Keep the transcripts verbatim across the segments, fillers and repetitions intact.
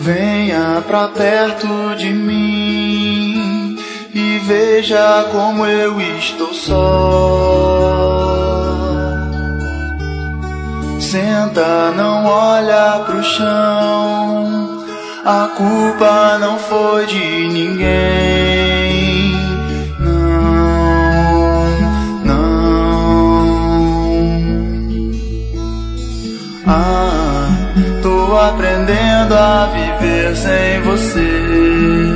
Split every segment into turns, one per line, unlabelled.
Venha pra perto de mim e veja como eu estou só. Senta, não olha pro chão, a culpa não foi de ninguém. Não, não. Ah, tô aprendendo a viver sem você.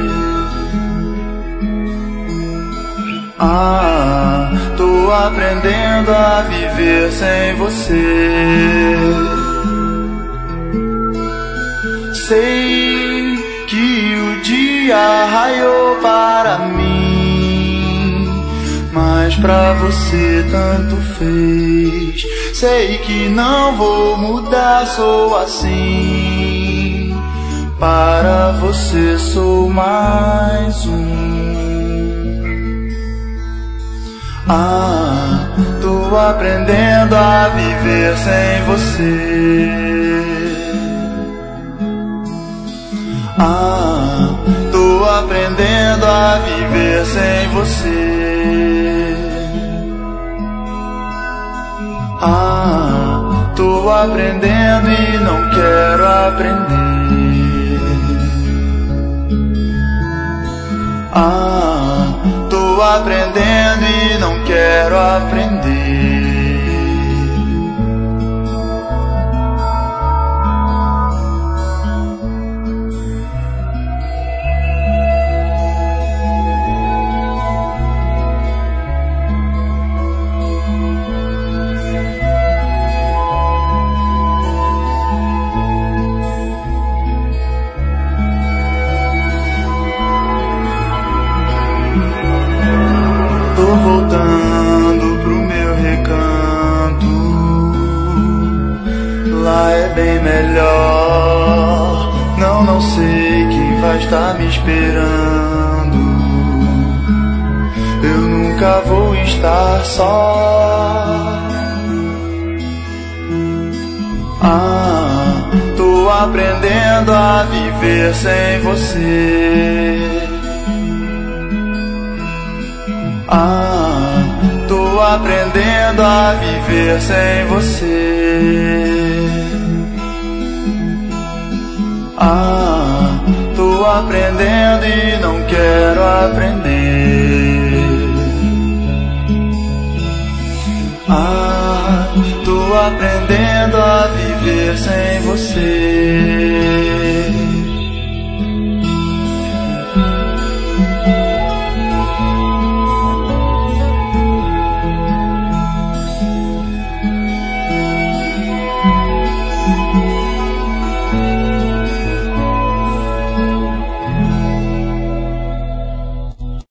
Ah, tô aprendendo a viver sem você. Sei que o dia raiou para mim, mas pra você tanto fez. Sei que não vou mudar, sou assim. Para você sou mais um. Ah, tô aprendendo a viver sem você. Ah, tô aprendendo a viver sem você. Ah, tô aprendendo e não quero aprender. Ah, tô aprendendo e não quero aprender. Voltando pro meu recanto, lá é bem melhor. Não, não sei quem vai estar me esperando. Eu nunca vou estar só. Ah, tô aprendendo a viver sem você. Ah, tô aprendendo a viver sem você. Ah, tô aprendendo e não quero aprender. Ah, tô aprendendo a viver sem você.
Thank you.